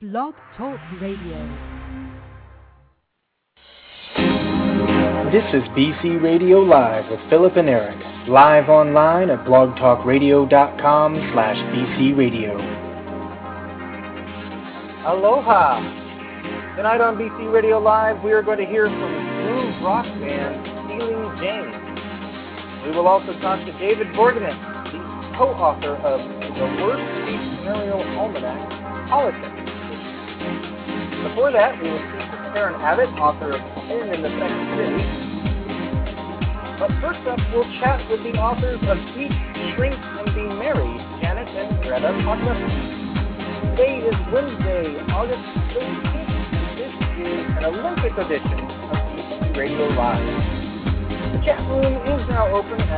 Blog Talk Radio. This is BC Radio Live with Philip and Eric, live online at blogtalkradio.com/BCRadio. Aloha! Tonight on BC Radio Live, we are going to hear from blues rock band Stealing Jane. We will also talk to David Borgeman, the co-author of The Worst Case Scenario Almanac, Politics. Before that, we will speak to Karen Abbott, author of Sin in the Second City. But first up, we'll chat with the authors of Eat, Shrink, and Be Merry, Janet and Greta Podlesky. Today is Wednesday, August 18th. This is an Olympic edition of BC Radio Live. The chat room is now open at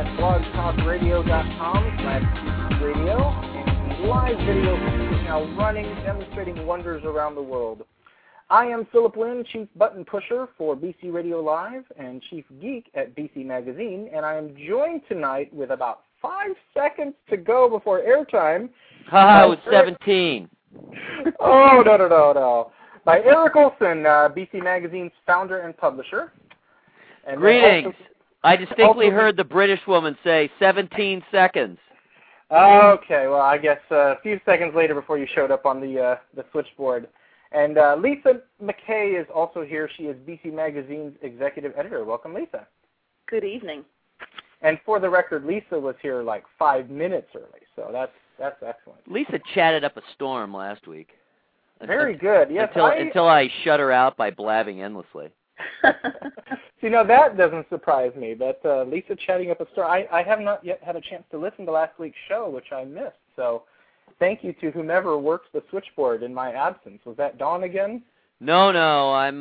blogtalkradio.com/BCRadio, and the live video is now running, demonstrating wonders around the world. I am Philip Lynn, Chief Button Pusher for BC Radio Live and Chief Geek at BC Magazine, and I am joined tonight with about 5 seconds to go before airtime. Haha, it was 17. Oh, no. By Eric Olson, BC Magazine's founder and publisher. And greetings. I distinctly heard the British woman say 17 seconds. Okay, well, I guess a few seconds later before you showed up on the switchboard. And Lisa McKay is also here. She is BC Magazine's executive editor. Welcome, Lisa. Good evening. And for the record, Lisa was here like 5 minutes early, so that's excellent. Lisa chatted up a storm last week. Very good. Yes. Until I shut her out by blabbing endlessly. See, now that doesn't surprise me, but Lisa chatting up a storm. I have not yet had a chance to listen to last week's show, which I missed, so thank you to whomever works the switchboard in my absence. Was that Dawn again? No, I'm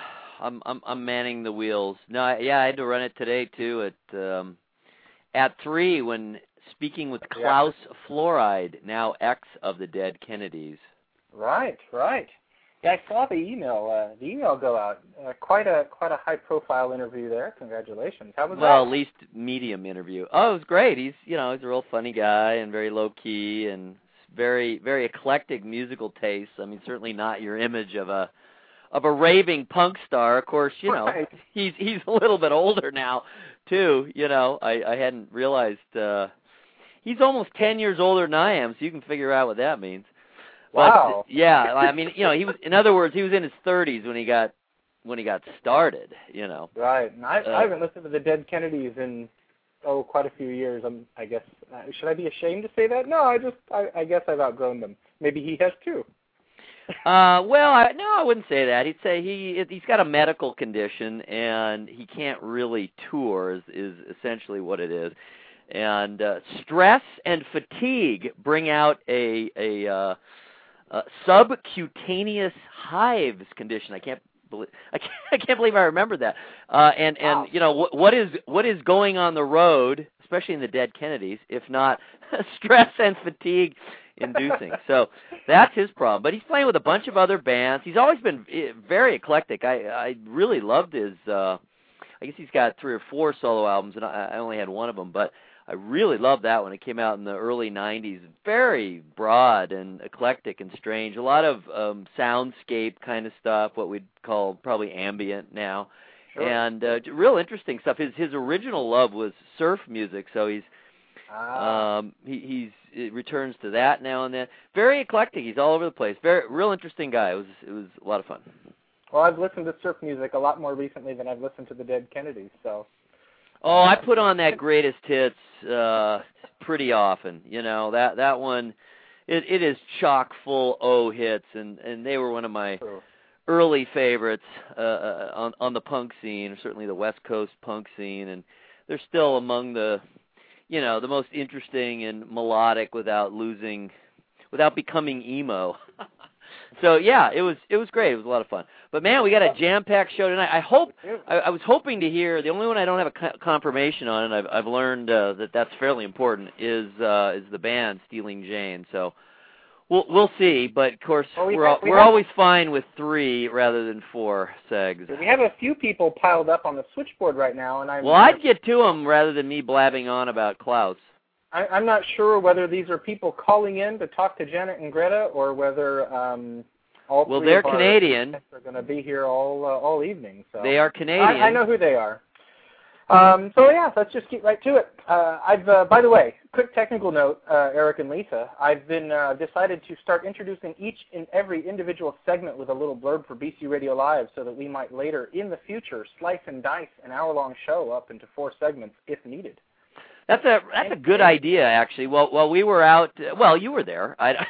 manning the wheels. No, I had to run it today too at 3 when speaking with Klaus Fluoride, now ex of the dead Kennedys. Right. Yeah, I saw the email go out. Quite a high-profile interview there. Congratulations. How was that? Well, at least medium interview. Oh, it was great. He's a real funny guy and very low-key and very, very eclectic musical taste. I mean, certainly not your image of a raving punk star. Of course, right. He's a little bit older now, too. I hadn't realized he's almost 10 years older than I am, so you can figure out what that means. Wow. But, yeah, I mean, he was. In other words, he was in his 30s when he got started. Right. And I haven't listened to the Dead Kennedys in quite a few years. I guess should I be ashamed to say that? No, I guess I've outgrown them. Maybe he has too. Well, I wouldn't say that. He'd say he's got a medical condition and he can't really tour. Is essentially what it is. And stress and fatigue bring out a subcutaneous hives condition. I can't believe I remembered that. Wow. What is going on the road, especially in the Dead Kennedys, if not stress and fatigue inducing. So that's his problem. But he's playing with a bunch of other bands. He's always been very eclectic. I really loved his. I guess he's got 3 or 4 solo albums, and I only had one of them, but I really loved that one. It came out in the early 90s. Very broad and eclectic and strange. A lot of soundscape kind of stuff, what we'd call probably ambient now. Sure. And real interesting stuff. His original love was surf music, so he returns to that now and then. Very eclectic. He's all over the place. Real interesting guy. It was a lot of fun. Well, I've listened to surf music a lot more recently than I've listened to the Dead Kennedys, so. Oh, I put on that greatest hits pretty often. That one, it is chock full hits, and they were one of my early favorites on the punk scene, certainly the West Coast punk scene, and they're still among the most interesting and melodic without becoming emo. So yeah, it was great. It was a lot of fun. But man, we got a jam-packed show tonight. I was hoping to hear. The only one I don't have a confirmation on, and I've learned that's fairly important, is the band Stealing Jane. So we'll see. But of course, we're always fine with 3 rather than 4 segs. We have a few people piled up on the switchboard right now, and I'd get to them rather than me blabbing on about Klaus. I'm not sure whether these are people calling in to talk to Janet and Greta, or whether All well, three they're of our Canadian. guests are going to be here all evening. So They are Canadian. I know who they are. So yeah, let's just get right to it. By the way, quick technical note, Eric and Lisa, I've been decided to start introducing each and every individual segment with a little blurb for BC Radio Live, so that we might later in the future slice and dice an hour-long show up into 4 segments if needed. That's a good idea, actually. Well, while we were out, well, you were there. Yep.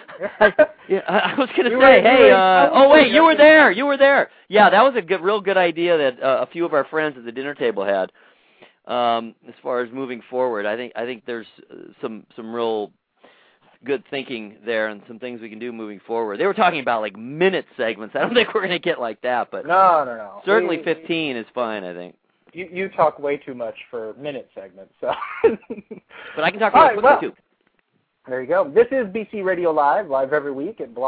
I was going to say, hey, oh wait, you were there. You were there. Yeah, that was a real good idea that a few of our friends at the dinner table had. As far as moving forward, I think there's some real good thinking there and some things we can do moving forward. They were talking about like minute segments. I don't think we're going to get like that, but no. Certainly 15 is fine, I think. You talk way too much for minute segments, so. But I can talk real quickly, too. There you go. This is BC Radio live every week at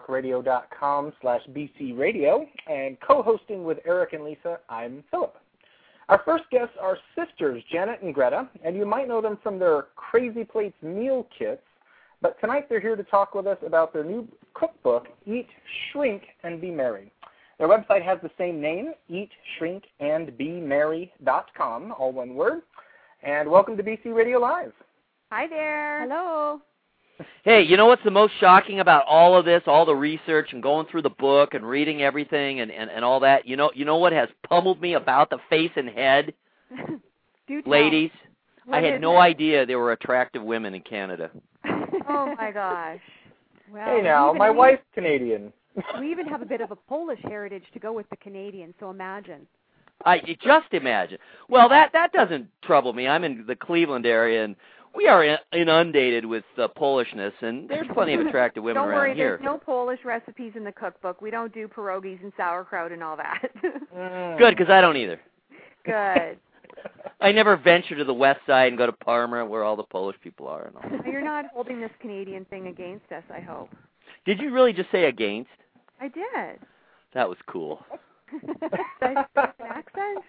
blogtalkradio.com/BCRadio, and co-hosting with Eric and Lisa, I'm Philip. Our first guests are sisters, Janet and Greta, and you might know them from their Crazy Plates meal kits, but tonight they're here to talk with us about their new cookbook, Eat, Shrink, and Be Merry. Their website has the same name, eatshrinkandbemerry.com, all one word. And welcome to BC Radio Live. Hi there. Hello. Hey, you know what's the most shocking about all of this, all the research and going through the book and reading everything and all that? You know what has pummeled me about the face and head? Ladies, I had no idea there were attractive women in Canada. Oh, my gosh. Well, hey, now, my wife's Canadian. We even have a bit of a Polish heritage to go with the Canadian, so imagine. Just imagine. Well, that doesn't trouble me. I'm in the Cleveland area, and we are inundated with Polishness, and there's plenty of attractive women around here. Don't worry, there's no Polish recipes in the cookbook. We don't do pierogies and sauerkraut and all that. Good, because I don't either. Good. I never venture to the west side and go to Parma, where all the Polish people are. And all. You're not holding this Canadian thing against us, I hope. Did you really just say against? I did. That was cool. Did I speak an accent?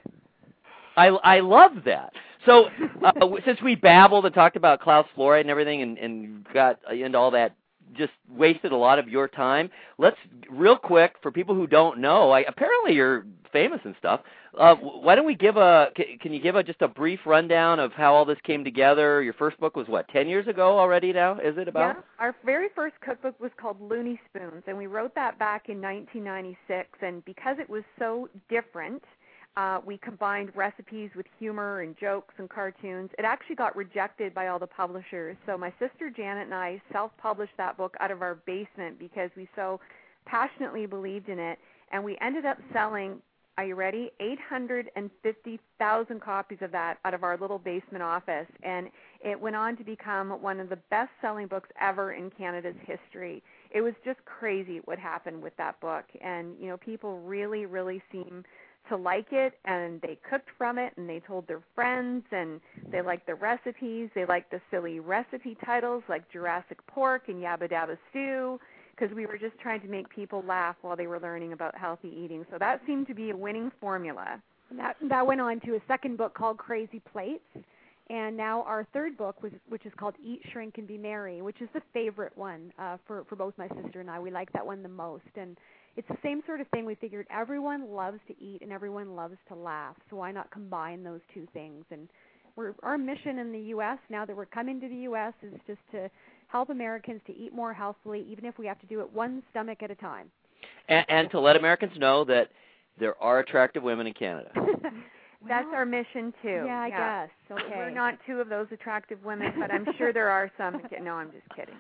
I love that. So since we babbled and talked about Klaus Fluoride and everything and got into all that, just wasted a lot of your time, let's, real quick, for people who don't know, apparently you're famous and stuff, why don't we give can you give just a brief rundown of how all this came together? Your first book was, 10 years ago already now, is it about? Yeah, our very first cookbook was called Looney Spoons, and we wrote that back in 1996, and because it was so different, we combined recipes with humor and jokes and cartoons. It actually got rejected by all the publishers. So my sister Janet and I self-published that book out of our basement because we so passionately believed in it. And we ended up selling, are you ready, 850,000 copies of that out of our little basement office. And it went on to become one of the best-selling books ever in Canada's history. It was just crazy what happened with that book. And, people really, really seem to like it, and they cooked from it, and they told their friends, and they liked the recipes. They liked the silly recipe titles like Jurassic Pork and Yabba Dabba Stew, because we were just trying to make people laugh while they were learning about healthy eating. So that seemed to be a winning formula. And that went on to a second book called Crazy Plates, and now our third book, which is called Eat, Shrink, and Be Merry, which is the favorite one for both my sister and I. We like that one the most, and it's the same sort of thing. We figured everyone loves to eat and everyone loves to laugh, so why not combine those two things? And our mission in the U.S., now that we're coming to the U.S., is just to help Americans to eat more healthfully, even if we have to do it one stomach at a time. And to let Americans know that there are attractive women in Canada. That's our mission, too. Yeah, I guess. Okay. We're not two of those attractive women, but I'm sure there are some. No, I'm just kidding.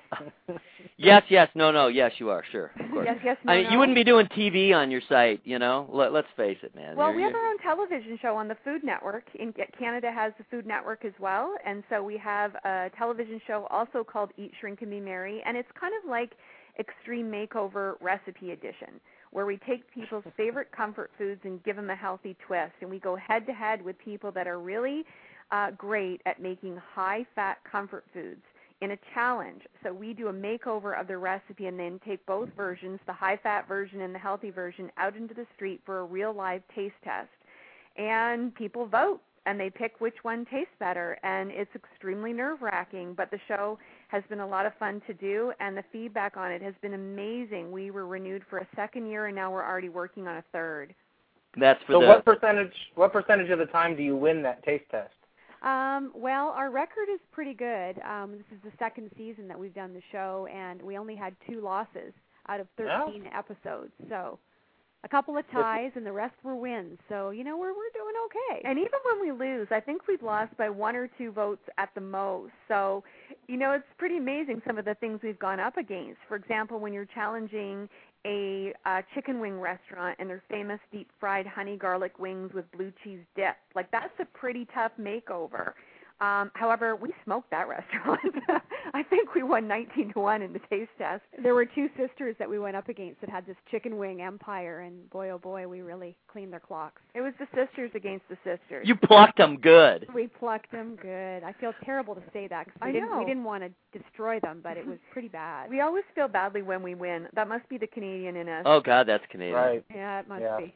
Yes, no, yes, you are, sure, of course. Yes, no, You wouldn't be doing TV on your site, Let's face it, man. Well, we have our own television show on the Food Network. Canada has the Food Network as well, and so we have a television show also called Eat, Shrink, and Be Merry, and it's kind of like Extreme Makeover Recipe Edition, where we take people's favorite comfort foods and give them a healthy twist, and we go head-to-head with people that are really great at making high-fat comfort foods in a challenge. So we do a makeover of the recipe and then take both versions, the high-fat version and the healthy version, out into the street for a real live taste test. And people vote, and they pick which one tastes better, and it's extremely nerve-wracking, but the show has been a lot of fun to do, and the feedback on it has been amazing. We were renewed for a second year, and now we're already working on a third. That's for So what percentage of the time do you win that taste test? Well, our record is pretty good. This is the second season that we've done the show, and we only had 2 losses out of 13 episodes. So a couple of ties, and the rest were wins. So, we're doing okay. And even when we lose, I think we've lost by 1 or 2 votes at the most. So, it's pretty amazing some of the things we've gone up against. For example, when you're challenging a chicken wing restaurant and their famous deep-fried honey garlic wings with blue cheese dip, like that's a pretty tough makeover. However, we smoked that restaurant. I think we won 19-1 in the taste test. There were 2 sisters that we went up against that had this chicken wing empire, and boy, oh boy, we really cleaned their clocks. It was the sisters against the sisters. You plucked them good. We plucked them good. I feel terrible to say that because we didn't want to destroy them, but it was pretty bad. We always feel badly when we win. That must be the Canadian in us. Oh, God, that's Canadian. Right. Yeah, it must be.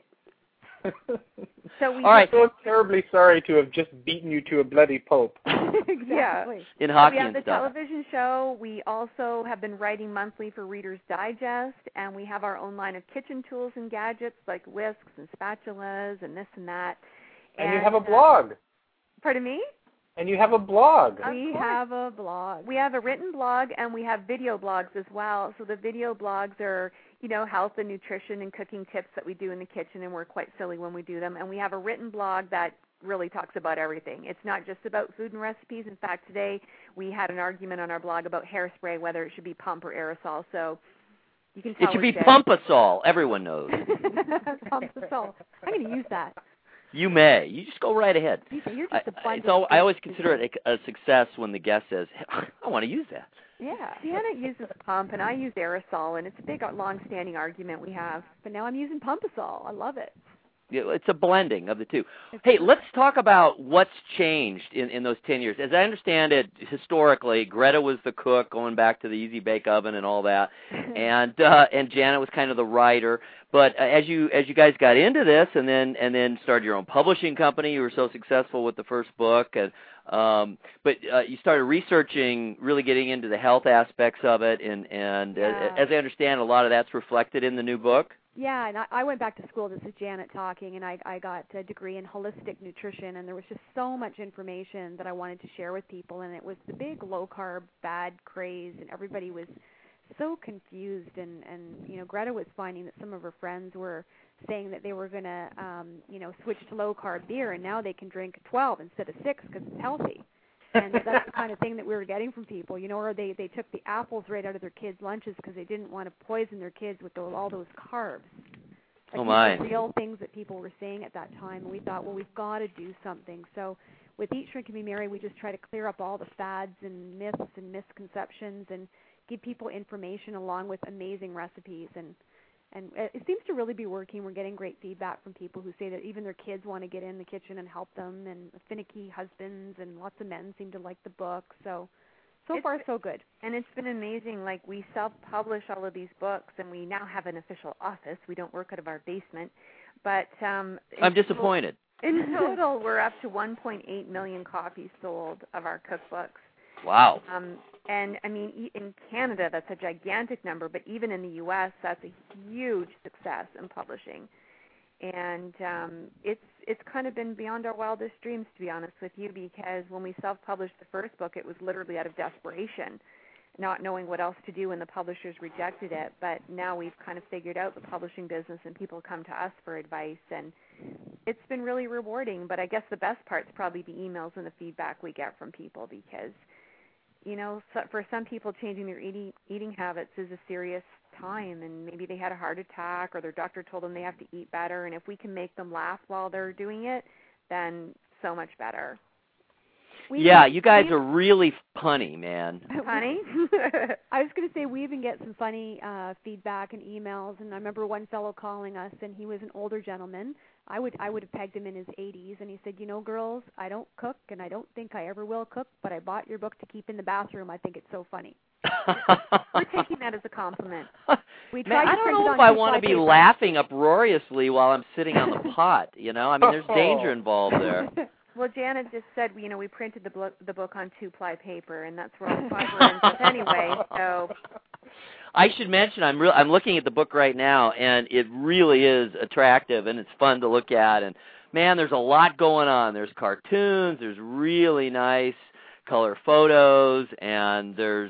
So we All right. So terribly sorry to have just beaten you to a bloody pulp. Exactly. In hockey we have and the stuff. television show. We also have been writing monthly for Reader's Digest, and we have our own line of kitchen tools and gadgets like whisks and spatulas and this and that. And you have a blog. Pardon me? And you have a blog. We have a blog. We have a written blog, and we have video blogs as well. So the video blogs are, health and nutrition and cooking tips that we do in the kitchen, and we're quite silly when we do them. And we have a written blog that really talks about everything. It's not just about food and recipes. In fact, today we had an argument on our blog about hairspray, whether it should be pump or aerosol. So you can tell it should be Pumpasol. Everyone knows. Pumpasol. I'm going to use that. You may. You just go right ahead. You're just I always consider it a success when the guest says, I want to use that. Yeah. Deanna uses pump, and I use aerosol, and it's a big, long-standing argument we have. But now I'm using Pumpasol. I love it. It's a blending of the two. Hey, let's talk about what's changed in those 10 years. As I understand it, historically, Greta was the cook, going back to the Easy Bake Oven and all that, and Janet was kind of the writer. But as you guys got into this, and then started your own publishing company, you were so successful with the first book, and but you started researching, really getting into the health aspects of it, and as I understand, a lot of that's reflected in the new book. Yeah, and I went back to school. This is Janet talking, and I got a degree in holistic nutrition, and there was just so much information that I wanted to share with people, and it was the big low-carb fad craze, and everybody was so confused, and Greta was finding that some of her friends were saying that they were going to, switch to low-carb beer, and now they can drink 12 instead of 6 because it's healthy. And that's the kind of thing that we were getting from people, or they took the apples right out of their kids' lunches because they didn't want to poison their kids with all those carbs. Like, oh, my. The real things that people were saying at that time, and we thought, well, we've got to do something. So with Eat, Shrink, and Be Merry, we just try to clear up all the fads and myths and misconceptions and give people information along with amazing recipes. And it seems to really be working. We're getting great feedback from people who say that even their kids want to get in the kitchen and help them, and finicky husbands, and lots of men seem to like the book. So far, so good. And it's been amazing. Like, we self-publish all of these books, and we now have an official office. We don't work out of our basement. But I'm disappointed. In total, we're up to 1.8 million copies sold of our cookbooks. Wow. And, I mean, in Canada, that's a gigantic number, but even in the U.S., that's a huge success in publishing. And it's kind of been beyond our wildest dreams, to be honest with you, because when we self-published the first book, it was literally out of desperation, not knowing what else to do when the publishers rejected it. But now we've kind of figured out the publishing business, and people come to us for advice, and it's been really rewarding. But I guess the best part's probably the emails and the feedback we get from people, because for some people, changing their eating habits is a serious time, and maybe they had a heart attack, or their doctor told them they have to eat better, and if we can make them laugh while they're doing it, then so much better. You guys are really punny, man. Punny? I was going to say, we even get some funny feedback and emails, and I remember one fellow calling us, and he was an older gentleman. I would have pegged him in his 80s, and he said, girls, I don't cook, and I don't think I ever will cook, but I bought your book to keep in the bathroom. I think it's so funny. We're taking that as a compliment. I don't know if I want to be laughing uproariously while I'm sitting on the pot, I mean, there's danger involved there. Well, Janet just said, we printed the book on 2-ply paper, and that's where all the fiber ends up anyway. So I should mention I'm looking at the book right now, and it really is attractive, and it's fun to look at. And man, there's a lot going on. There's cartoons. There's really nice color photos, and there's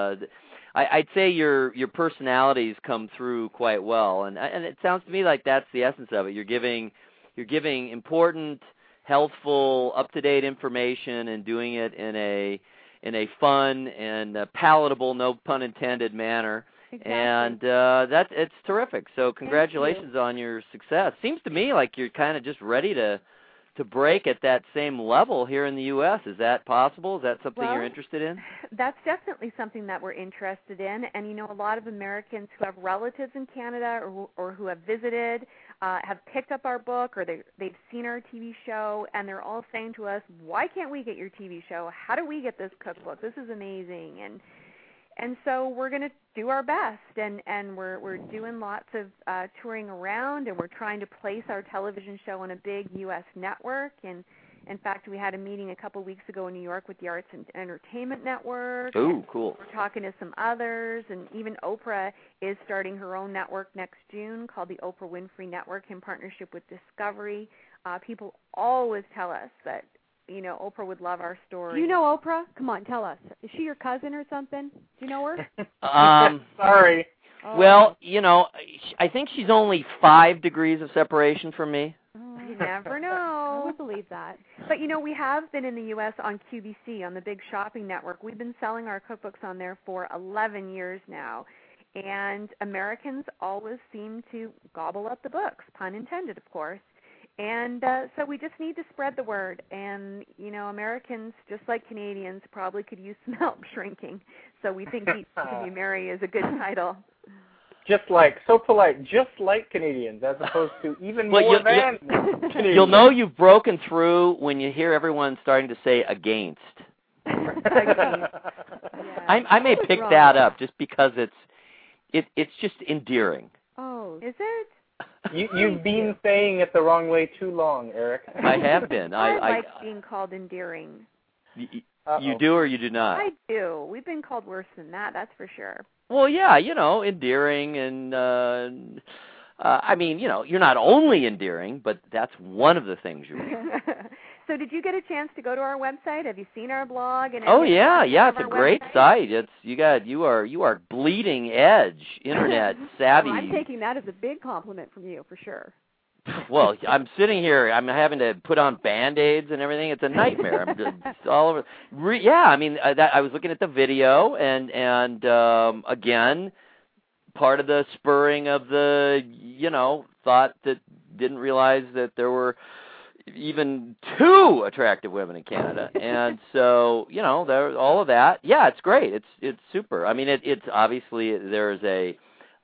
I'd say your personalities come through quite well, and it sounds to me like that's the essence of it. You're giving important, healthful, up-to-date information, and doing it in a fun and palatable, no pun intended, manner. Exactly. And it's terrific. So congratulations on your success. Seems to me like you're kind of just ready to break at that same level here in the U.S. Is that possible? Is that something you're interested in? That's definitely something that we're interested in. And, a lot of Americans who have relatives in Canada or who have visited have picked up our book, or they've seen our TV show, and they're all saying to us, why can't we get your TV show? How do we get this cookbook? This is amazing. And so we're going to do our best, and we're doing lots of touring around, and we're trying to place our television show on a big U.S. network. And in fact, we had a meeting a couple weeks ago in New York with the Arts and Entertainment Network. Ooh, cool. We're talking to some others, and even Oprah is starting her own network next June called the Oprah Winfrey Network in partnership with Discovery. People always tell us that Oprah would love our story. Do you know Oprah? Come on, tell us. Is she your cousin or something? Do you know her? Sorry. Oh. Well, I think she's only 5 degrees of separation from me. You never know. I would believe that. But, we have been in the U.S. on QVC, on the big shopping network. We've been selling our cookbooks on there for 11 years now. And Americans always seem to gobble up the books, pun intended, of course. And so we just need to spread the word. And, Americans, just like Canadians, probably could use some help shrinking. So we think Eat, Shrink, and Be Merry is a good title. So polite, just like Canadians, as opposed to even more than Canadians. You'll know you've broken through when you hear everyone starting to say against. Yeah. I may pick that up just because it's just endearing. Oh, is it? You've been saying it the wrong way too long, Eric. I have been. I like being called endearing. You do or you do not? I do. We've been called worse than that, that's for sure. Well, yeah, endearing, and you're not only endearing, but that's one of the things you're. So did you get a chance to go to our website? Have you seen our blog? And oh yeah, it's a great site. You are bleeding edge, internet savvy. Well, I'm taking that as a big compliment from you, for sure. Well, I'm sitting here. I'm having to put on Band-Aids and everything. It's a nightmare. I'm just all over. I was looking at the video, and again, part of the spurring of the, thought that didn't realize that there were even 2 attractive women in Canada, and so there's all of that. Yeah, it's great. It's super. I mean, it's obviously there's a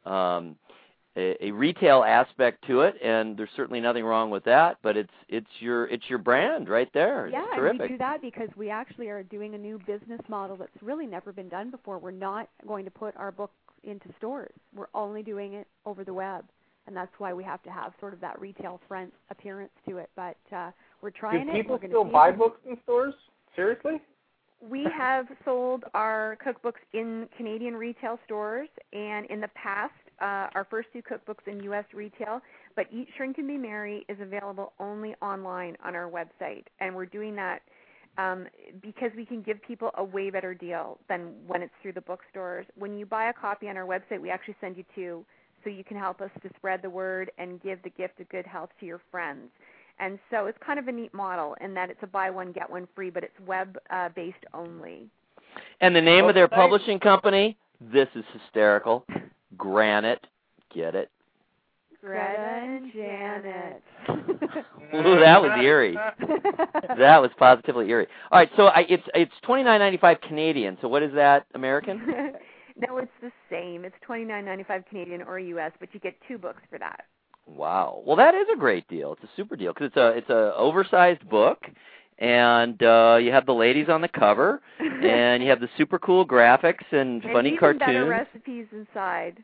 retail aspect to it, and there's certainly nothing wrong with that. But it's your brand right there. Yeah, it's terrific. And we do that because we actually are doing a new business model that's really never been done before. We're not going to put our books into stores. We're only doing it over the web. And that's why we have to have sort of that retail front appearance to it. But we're trying it. Do people still buy books in stores? Seriously? We have sold our cookbooks in Canadian retail stores, and in the past, our first 2 cookbooks in U.S. retail. But Eat, Shrink, and Be Merry is available only online on our website. And we're doing that because we can give people a way better deal than when it's through the bookstores. When you buy a copy on our website, we actually send you 2. So you can help us to spread the word and give the gift of good health to your friends. And so it's kind of a neat model in that it's a buy one, get one free, but it's web-based only. And the name of their publishing company, this is hysterical, Granite. Get it? Greta and Janet. Ooh, that was eerie. That was positively eerie. All right, so it's $29.95 Canadian. So what is that, American? No, it's the same. It's $29.95 Canadian or U.S., but you get 2 books for that. Wow. Well, that is a great deal. It's a super deal because it's a oversized book, and you have the ladies on the cover, and you have the super cool graphics and funny even cartoons. Better recipes inside.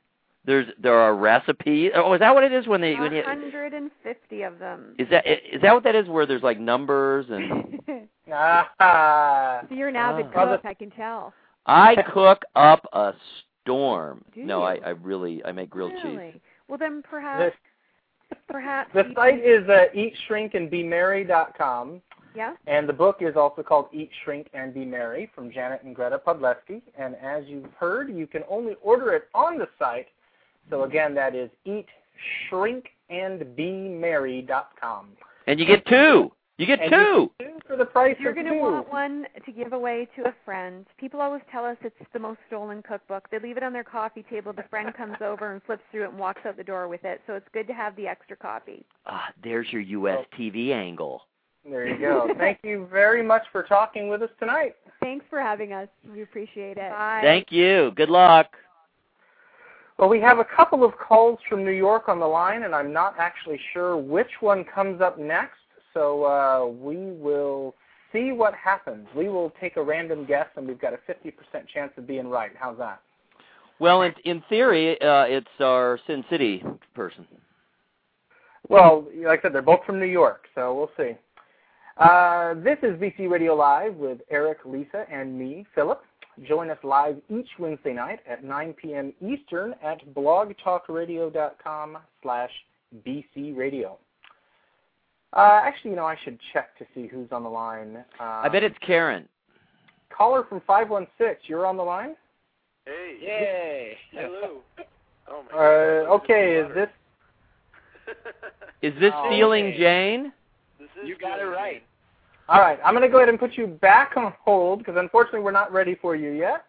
there are recipes. Oh, is that what it is when 150 of them. Is that what that is? Where there's like numbers and. So you're an avid cook, I can tell. I cook up a storm. Do no, you? I make grilled Really? cheese. Well, then perhaps the site is eatshrinkandbemerry.com. Yeah. And the book is also called Eat, Shrink, and Be Merry from Janet and Greta Podleski. And as you've heard, you can only order it on the site. So again, that is eatshrinkandbemerry.com. And you get two. You get two. For the price You're of going two. to want one to give away to a friend. People always tell us it's the most stolen cookbook. They leave it on their coffee table. The friend comes over and flips through it and walks out the door with it. So it's good to have the extra copy. There's your U.S. TV angle. There you go. Thank you very much for talking with us tonight. Thanks for having us. We appreciate it. Bye. Thank you. Good luck. Well, we have a couple of calls from New York on the line, and I'm not actually sure which one comes up next. So we will see what happens. We will take a random guess, and we've got a 50% chance of being right. How's that? Well, in theory, it's our Sin City person. Well, like I said, they're both from New York, so we'll see. This is BC Radio Live with Eric, Lisa, and me, Philip. Join us live each Wednesday night at 9 p.m. Eastern at blogtalkradio.com/BCRadio. Actually, I should check to see who's on the line. I bet it's Karen. Caller from 516, you're on the line? Hey. Yay. Hello. Oh my God. Okay, is this... Is this Stealing Jane? You got it right. All right, I'm going to go ahead and put you back on hold because unfortunately we're not ready for you yet.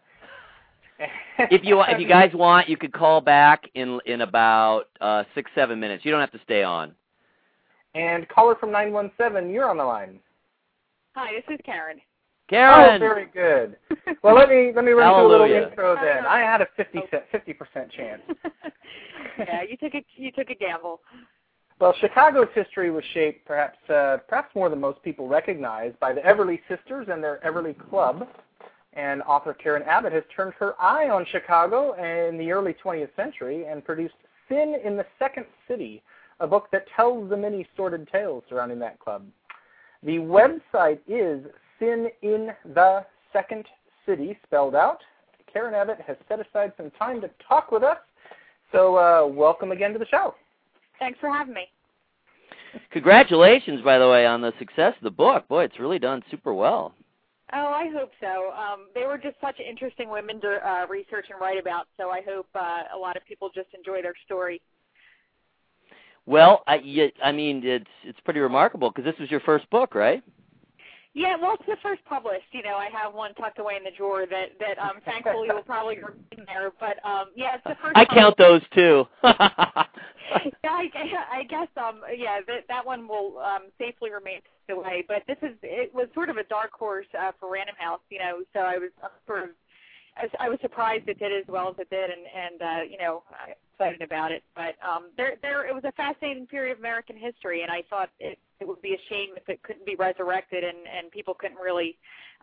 If you guys want, you could call back in about 6-7 minutes. You don't have to stay on. And caller from 917, you're on the line. Hi, this is Karen. Karen. Oh, very good. Well, let me run through a little Hallelujah. intro then. I had a 50% chance. Yeah, you took a gamble. Well, Chicago's history was shaped perhaps more than most people recognize by the Everly Sisters and their Everly Club. And author Karen Abbott has turned her eye on Chicago in the early 20th century and produced Sin in the Second City, a book that tells the many sordid tales surrounding that club. The website is Sin in the Second City, spelled out. Karen Abbott has set aside some time to talk with us, so welcome again to the show. Thanks for having me. Congratulations, by the way, on the success of the book. Boy, it's really done super well. Oh, I hope so. They were just such interesting women to research and write about, so I hope a lot of people just enjoy their story. Well, I mean, it's pretty remarkable because this was your first book, right? Yeah, well, it's the first published. I have one tucked away in the drawer that thankfully will probably remain there. But yeah, it's the first. I count those too. Yeah, I guess that one will safely remain away. But it was sort of a dark horse for Random House, So I was surprised it did as well as it did, and excited about it. But it was a fascinating period of American history, and I thought it would be a shame if it couldn't be resurrected and people couldn't really,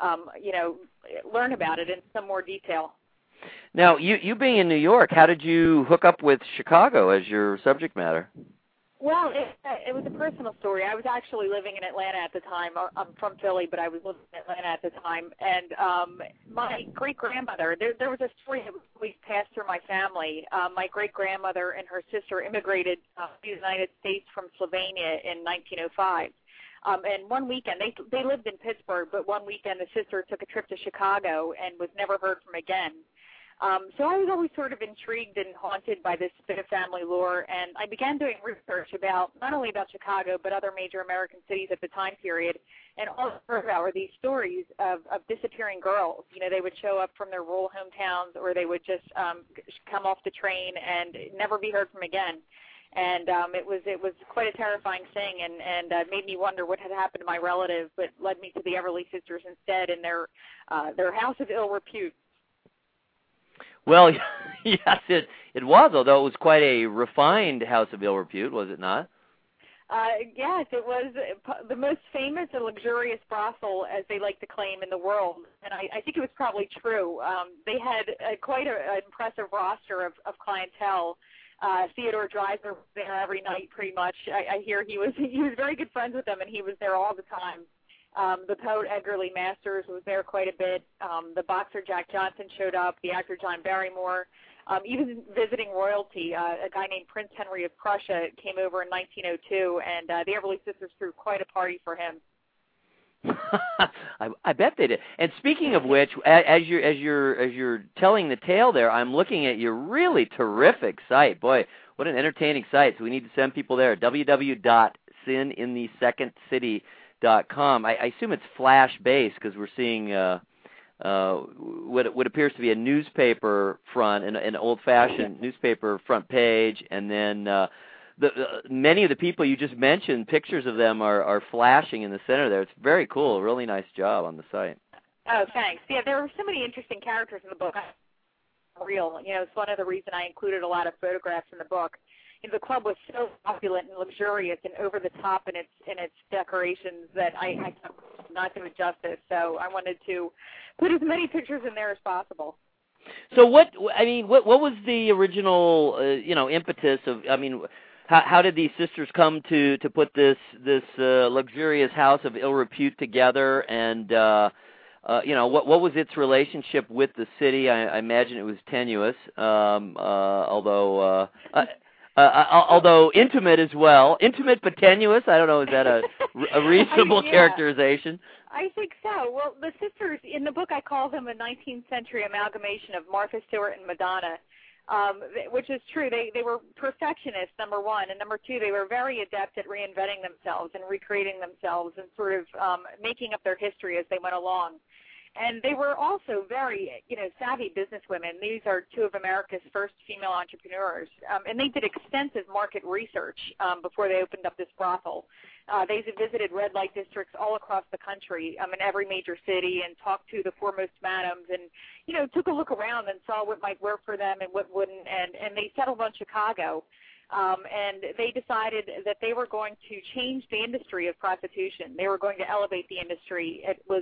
learn about it in some more detail. Now, you being in New York, how did you hook up with Chicago as your subject matter? Well, it was a personal story. I was actually living in Atlanta at the time. I'm from Philly, but I was living in Atlanta at the time. And my great-grandmother, there was a story that was always passed through my family. My great-grandmother and her sister immigrated to the United States from Slovenia in 1905. And one weekend, they lived in Pittsburgh, but one weekend the sister took a trip to Chicago and was never heard from again. So I was always sort of intrigued and haunted by this bit of family lore, and I began doing research about not only about Chicago but other major American cities at the time period, and all I heard about were these stories of disappearing girls. They would show up from their rural hometowns, or they would just come off the train and never be heard from again. And it was quite a terrifying thing, and made me wonder what had happened to my relative, but led me to the Everly Sisters instead and their house of ill repute. Well, yes, it was, although it was quite a refined house of ill repute, was it not? Yes, it was the most famous and luxurious brothel, as they like to claim, in the world, and I think it was probably true. They had quite an impressive roster of clientele. Theodore Dreiser was there every night, pretty much. I hear he was very good friends with them, and he was there all the time. The poet Edgar Lee Masters was there quite a bit. The boxer Jack Johnson showed up. The actor John Barrymore. Even visiting royalty, a guy named Prince Henry of Prussia came over in 1902, and the Everly Sisters threw quite a party for him. I bet they did. And speaking of which, as you're telling the tale there, I'm looking at your really terrific site. Boy, what an entertaining site! So we need to send people there. www.sininthesecondcity.com. I assume it's flash based because we're seeing what appears to be a newspaper front, an old-fashioned newspaper front page, and then many of the people you just mentioned, pictures of them are flashing in the center there. It's very cool. Really nice job on the site. Oh, thanks. Yeah, there were so many interesting characters in the book. Real, it's one of the reasons I included a lot of photographs in the book. The club was so opulent and luxurious and over the top in its decorations that I not do it justice. So I wanted to put as many pictures in there as possible. So what was the original impetus of? How did these sisters come to put this luxurious house of ill repute together? And what was its relationship with the city? I imagine it was tenuous, although intimate as well. Intimate but tenuous. I don't know. Is that a reasonable characterization? I think so. Well, the sisters, in the book I call them a 19th century amalgamation of Martha Stewart and Madonna, which is true. They were perfectionists, number one, and number two, they were very adept at reinventing themselves and recreating themselves and sort of making up their history as they went along. And they were also very, savvy businesswomen. These are two of America's first female entrepreneurs. And they did extensive market research before they opened up this brothel. They visited red light districts all across the country, in every major city, and talked to the foremost madams and, took a look around and saw what might work for them and what wouldn't. And they settled on Chicago. And they decided that they were going to change the industry of prostitution. They were going to elevate the industry. It was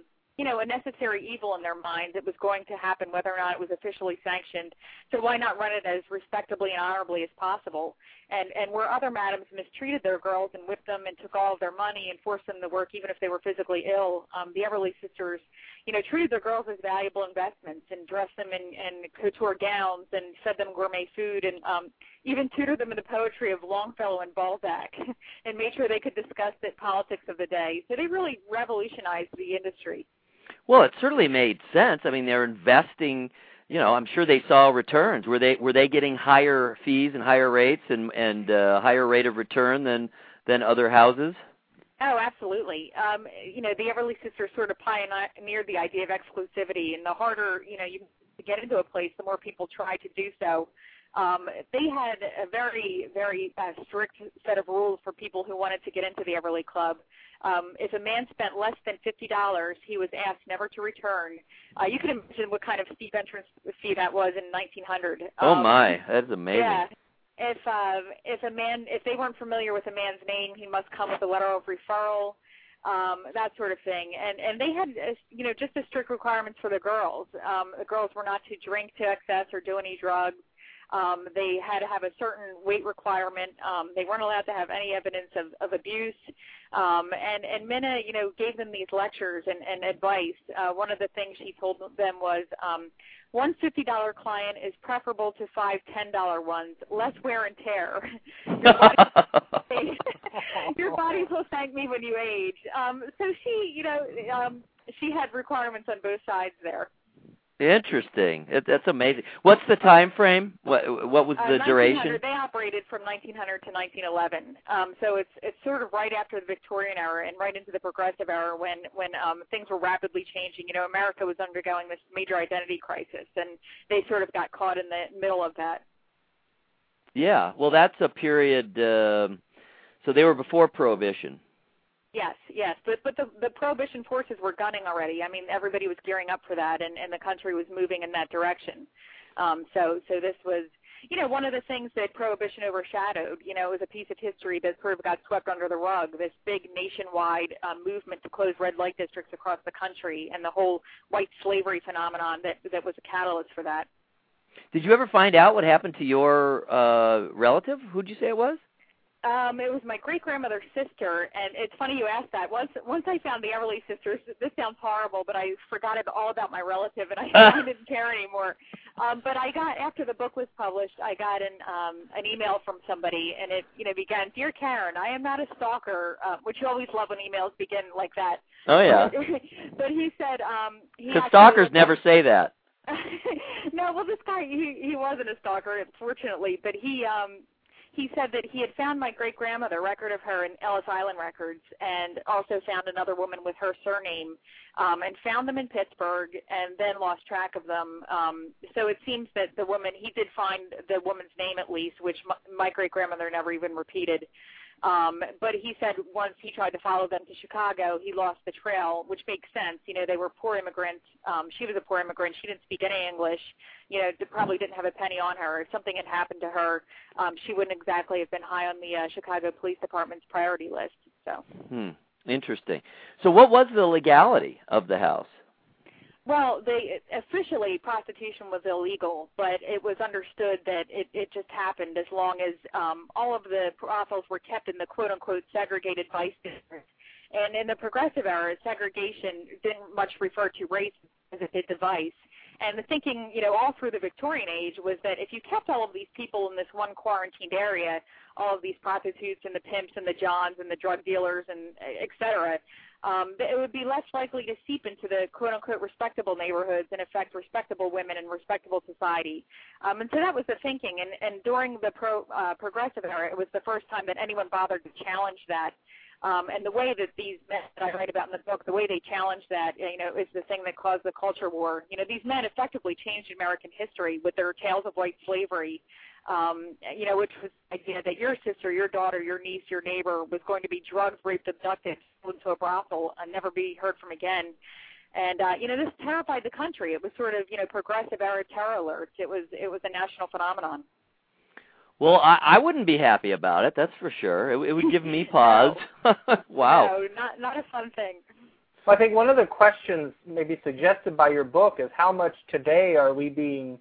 a necessary evil in their minds. It was going to happen whether or not it was officially sanctioned. So why not run it as respectably and honorably as possible? And where other madams mistreated their girls and whipped them and took all of their money and forced them to work even if they were physically ill, the Everly Sisters, treated their girls as valuable investments and dressed them in couture gowns and fed them gourmet food and even tutored them in the poetry of Longfellow and Balzac and made sure they could discuss the politics of the day. So they really revolutionized the industry. Well, it certainly made sense. They're investing. I'm sure they saw returns. Were they getting higher fees and higher rates and higher rate of return than other houses? Oh, absolutely. The Everly Sisters sort of pioneered the idea of exclusivity, and the harder you get into a place, the more people try to do so. They had a very, very strict set of rules for people who wanted to get into the Everly Club. If a man spent less than $50, he was asked never to return. You can imagine what kind of steep entrance fee that was in 1900. Oh my, that's amazing. Yeah. If they weren't familiar with a man's name, he must come with a letter of referral, that sort of thing. And they had, just as strict requirements for the girls. The girls were not to drink to excess or do any drugs. They had to have a certain weight requirement. They weren't allowed to have any evidence of abuse. And Minna, gave them these lectures and advice. One of the things she told them was, one $50 client is preferable to 5 $10 ones. Less wear and tear. Your body will thank me when you age. So she, she had requirements on both sides there. Interesting. That's amazing. What's the time frame? What was the duration? They operated from 1900 to 1911. So it's sort of right after the Victorian era and right into the Progressive era when things were rapidly changing. America was undergoing this major identity crisis, and they sort of got caught in the middle of that. Yeah. Well, that's a period. So they were before Prohibition. Yes, but the Prohibition forces were gunning already. Everybody was gearing up for that, and the country was moving in that direction. So this was, one of the things that Prohibition overshadowed, was a piece of history that sort of got swept under the rug, this big nationwide movement to close red light districts across the country and the whole white slavery phenomenon that was a catalyst for that. Did you ever find out what happened to your relative? Who'd you say it was? It was my great-grandmother's sister, and it's funny you asked that. Once I found the Everly sisters, this sounds horrible, but I forgot all about my relative, and I didn't care anymore. But after the book was published, I got an email from somebody, and it began, "Dear Karen, I am not a stalker," which you always love when emails begin like that. Oh, yeah. But he said because stalkers never say that. No, well, this guy, he wasn't a stalker, fortunately, but he said that he had found my great-grandmother, record of her in Ellis Island records, and also found another woman with her surname, and found them in Pittsburgh, and then lost track of them. So it seems that he did find the woman's name at least, which my great-grandmother never even repeated. But he said once he tried to follow them to Chicago, he lost the trail, which makes sense. They were poor immigrants. She was a poor immigrant. She didn't speak any English. Probably didn't have a penny on her. If something had happened to her, she wouldn't exactly have been high on the Chicago Police Department's priority list. So. Interesting. So what was the legality of the house? Well, officially prostitution was illegal, but it was understood that it just happened as long as all of the brothels were kept in the quote-unquote segregated vice districts. And in the Progressive era, segregation didn't much refer to race as it did to vice. And the thinking, all through the Victorian age was that if you kept all of these people in this one quarantined area, all of these prostitutes and the pimps and the johns and the drug dealers and et cetera, it would be less likely to seep into the quote-unquote respectable neighborhoods and affect respectable women and respectable society. And so that was the thinking. And during the Progressive era, it was the first time that anyone bothered to challenge that. And the way that these men that I write about in the book, the way they challenged that, is the thing that caused the culture war. These men effectively changed American history with their tales of white slavery, which was the idea that your sister, your daughter, your niece, your neighbor was going to be drugged, raped, abducted, into a brothel, and never be heard from again. And, this terrified the country. It was sort of, Progressive era terror alerts. It was a national phenomenon. Well, I wouldn't be happy about it, that's for sure. It would give me pause. No. Wow. No, not a fun thing. Well, I think one of the questions maybe suggested by your book is how much today are we being,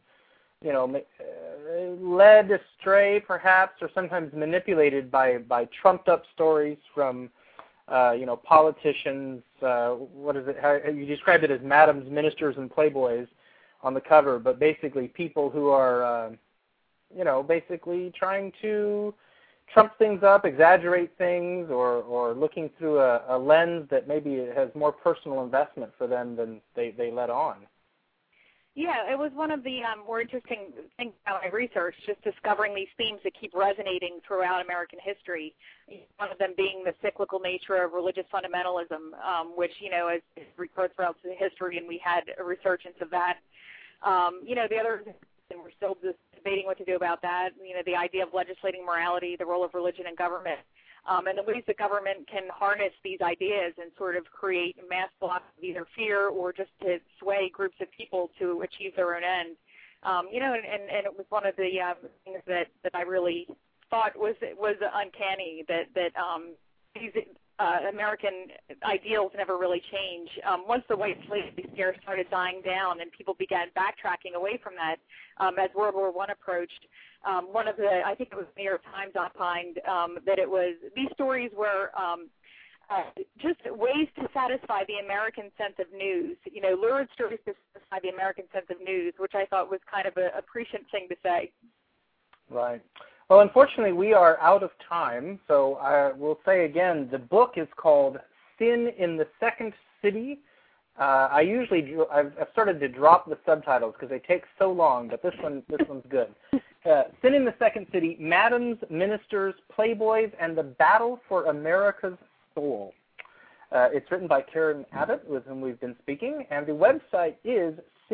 led astray perhaps, or sometimes manipulated by trumped-up stories from, politicians. What is it? How, you described it as madams, ministers, and playboys on the cover, but basically people who are basically trying to trump things up, exaggerate things, or looking through a lens that maybe has more personal investment for them than they let on. Yeah, it was one of the more interesting things about my research, just discovering these themes that keep resonating throughout American history. One of them being the cyclical nature of religious fundamentalism, which, as recurs throughout history, and we had a resurgence of that. The other, and we're still just debating what to do about that, the idea of legislating morality, the role of religion in government, and the ways the government can harness these ideas and sort of create mass blocks of either fear or just to sway groups of people to achieve their own end. And it was one of the things that I really thought was uncanny, that these American ideals never really change. Once the white slavery scare started dying down and people began backtracking away from that as World War I approached, one of the, I think it was the New York Times opined that these stories were just ways to satisfy the American sense of news, lurid stories to satisfy the American sense of news, which I thought was kind of a prescient thing to say. Right. Well, unfortunately, we are out of time, so I will say again, the book is called Sin in the Second City. I've started to drop the subtitles because they take so long, but this one's good. Sin in the Second City: Madams, Ministers, Playboys, and the Battle for America's Soul. It's written by Karen Abbott, with whom we've been speaking, and the website is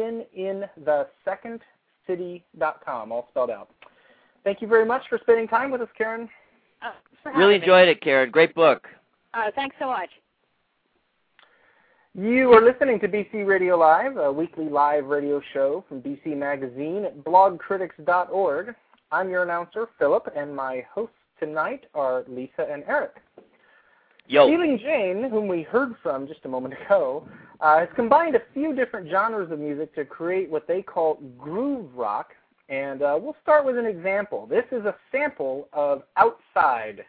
sininthesecondcity.com, all spelled out. Thank you very much for spending time with us, Karen. Really enjoyed it, Karen. Great book. Thanks so much. You are listening to BC Radio Live, a weekly live radio show from BC Magazine at blogcritics.org. I'm your announcer, Philip, and my hosts tonight are Lisa and Eric. Yo. Stealing Jane, whom we heard from just a moment ago, has combined a few different genres of music to create what they call groove rock, and we'll start with an example. This is a sample of Outside.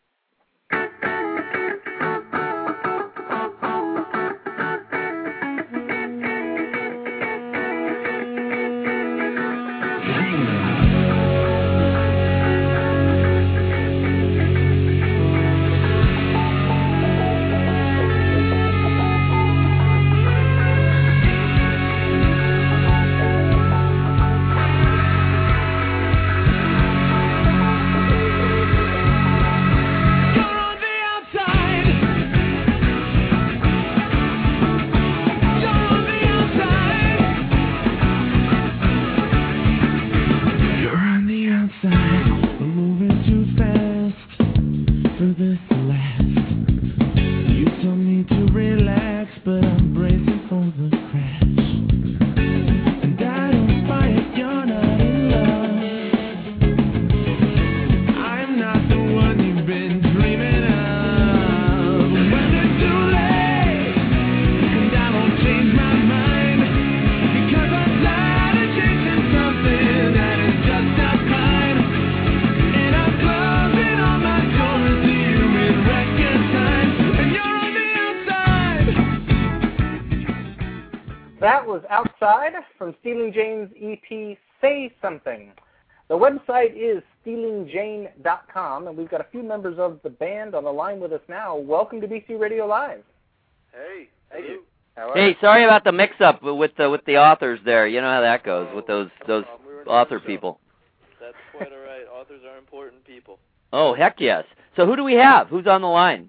That was Outside from Stealing Jane's EP, Say Something. The website is stealingjane.com, and we've got a few members of the band on the line with us now. Welcome to BC Radio Live. Hey. Hey. Hey, sorry about the mix-up with the authors there. You know how that goes with those author people. That's quite all right. Authors are important people. Oh, heck yes. So who do we have? Who's on the line?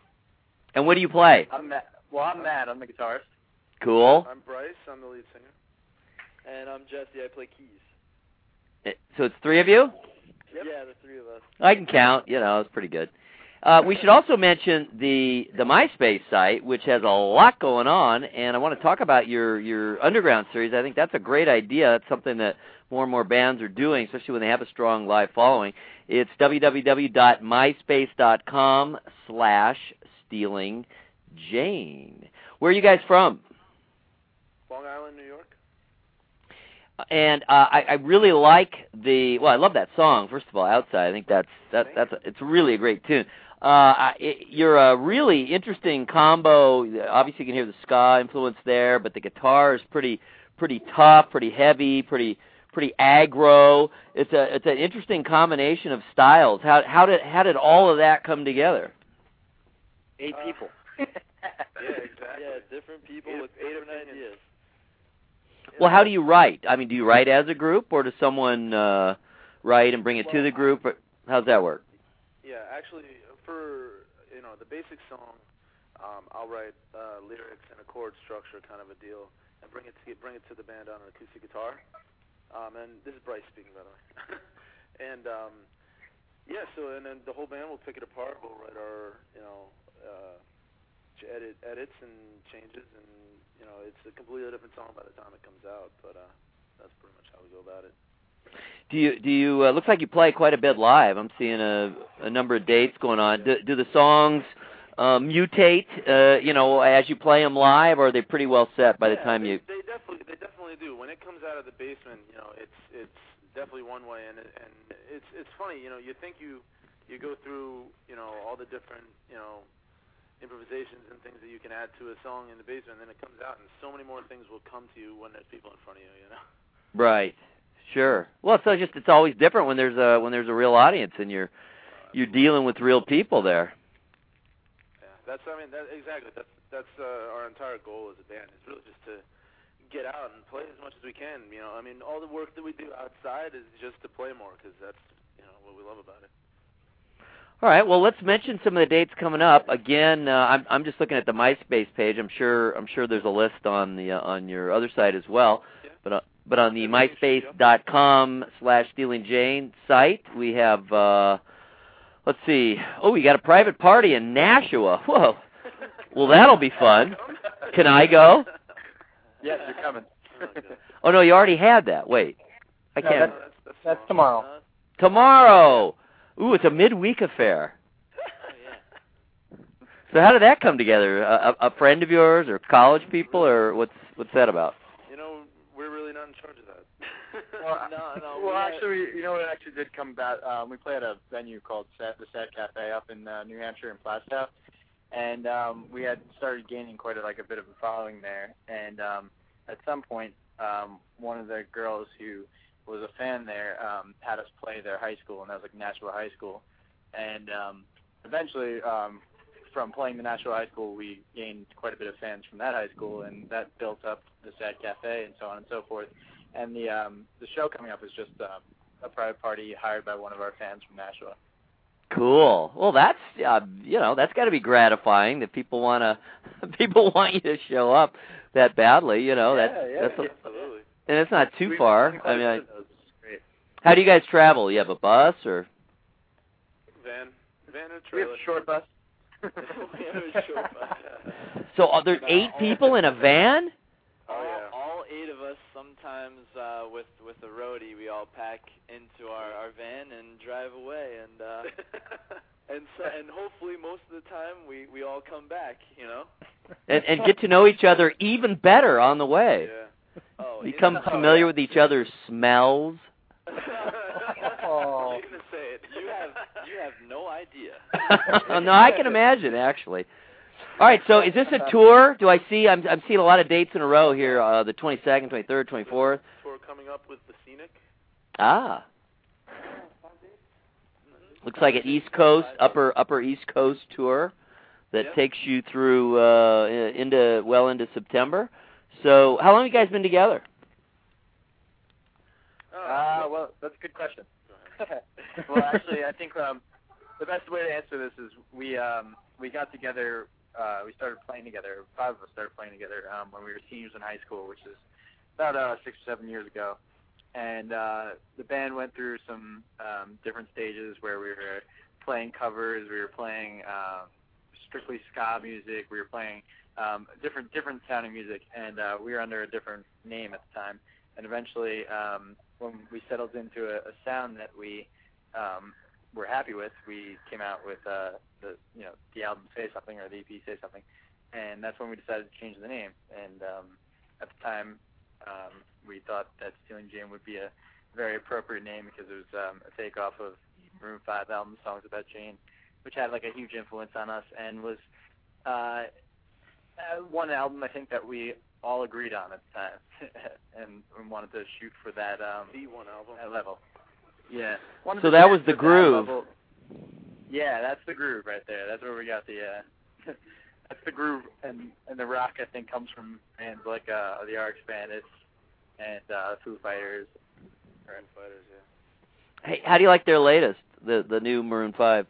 And what do you play? I'm Matt. I'm Matt. I'm the guitarist. Cool. I'm Bryce. I'm the lead singer. And I'm Jesse. I play keys. So it's three of you? Yep. Yeah, the three of us. I can count. You know, it's pretty good. We should also mention the MySpace site, which has a lot going on, and I want to talk about your underground series. I think that's a great idea. That's something that more and more bands are doing, especially when they have a strong live following. It's www.myspace.com/StealingJane. Where are you guys from? Long Island, New York. And I really like I love that song. First of all, Outside. I think it's really a great tune. You're a really interesting combo. Obviously, you can hear the ska influence there, but the guitar is pretty tough, pretty heavy, pretty aggro. It's an interesting combination of styles. How did all of that come together? 8 people. Yeah, exactly. Yeah, different people with different ideas. Well, how do you write? I mean, do you write as a group, or does someone write and bring it to the group? Or how's that work? Yeah, actually, for the basic song, I'll write lyrics and a chord structure, kind of a deal, and bring it to the band on an acoustic guitar. And this is Bryce speaking, by the way. And and then the whole band will pick it apart. We'll write our edits and changes, and it's a completely different song by the time it comes out. But that's pretty much how we go about it. Do you looks like you play quite a bit live. I'm seeing a number of dates going on. Do the songs mutate as you play them live, or are they pretty well set by the time you? They definitely do. When it comes out of the basement, it's definitely one way, and it's funny. You think you go through all the different improvisations and things that you can add to a song in the basement, and then it comes out, and so many more things will come to you when there's people in front of you. Right. Sure. Well, it's always different when there's a real audience and you're dealing with real people there. Yeah, exactly. That's our entire goal as a band. Is really just to get out and play as much as we can. All the work that we do outside is just to play more, because that's what we love about it. All right. Well, let's mention some of the dates coming up. Again, I'm just looking at the MySpace page. I'm sure there's a list on your other site as well. Yeah. But on the myspace.com/StealingJane site, we have, let's see. Oh, we got a private party in Nashua. Whoa. Well, that'll be fun. Can I go? Yes, you're coming. Oh, no, you already had that. Wait. I can't. That's tomorrow. Tomorrow. Ooh, it's a midweek affair. So how did that come together? A friend of yours, or college people, or what's that about? You know, we're really not in charge of that. No. Well, actually, you know, it actually did come about. We played at a venue called the Sad Cafe up in New Hampshire in Plastow, and we had started gaining quite a bit of a following there. And at some point, one of the girls who was a fan there had us play their high school, and that was Nashua High School. And eventually, from playing the Nashua High School, we gained quite a bit of fans from that high school, and that built up the Sad Cafe and so on and so forth. And the show coming up is just a private party hired by one of our fans from Nashua. Cool. Well, that's that's got to be gratifying that people want you to show up that badly. That's absolutely. And it's not too far. I mean, how do you guys travel? You have a bus or van and a trailer. We have a short bus. We have a short bus. So are there 8 people in a van? All 8 of us. Sometimes with a roadie, we all pack into our van and drive away, and hopefully most of the time we all come back, and get to know each other even better on the way. Yeah. Become familiar with each other's smells. Oh. You say it. You have no idea. No, I can imagine actually. All right, so is this a tour? Do I see? I'm seeing a lot of dates in a row here. The 22nd, 23rd, 24th. Tour coming up with the Scenic. Ah. Looks like an East Coast, upper East Coast tour that takes you through into September. So, how long have you guys been together? Well, that's a good question. Well, actually, I think the best way to answer this is we got together. We started playing together. 5 of us started playing together when we were seniors in high school, which is about 6 or 7 years ago. And the band went through some different stages where we were playing covers, we were playing strictly ska music, we were playing different sounding music, and we were under a different name at the time. And eventually, when we settled into a sound that we were happy with, we came out with the album Say Something, or the EP Say Something, and that's when we decided to change the name. And at the time, we thought that Stealing Jane would be a very appropriate name because it was a takeoff of Maroon 5 album Songs About Jane, which had a huge influence on us, and was one album I think that we all agreed on at the time, and we wanted to shoot for that the one album that level. Yeah. So that was the groove. Yeah, that's the groove right there. That's where we got the that's the groove, and the rock I think comes from bands like the RX Bandits and Foo Fighters. Foo Fighters, yeah. Hey, how do you like their latest, the new Maroon 5?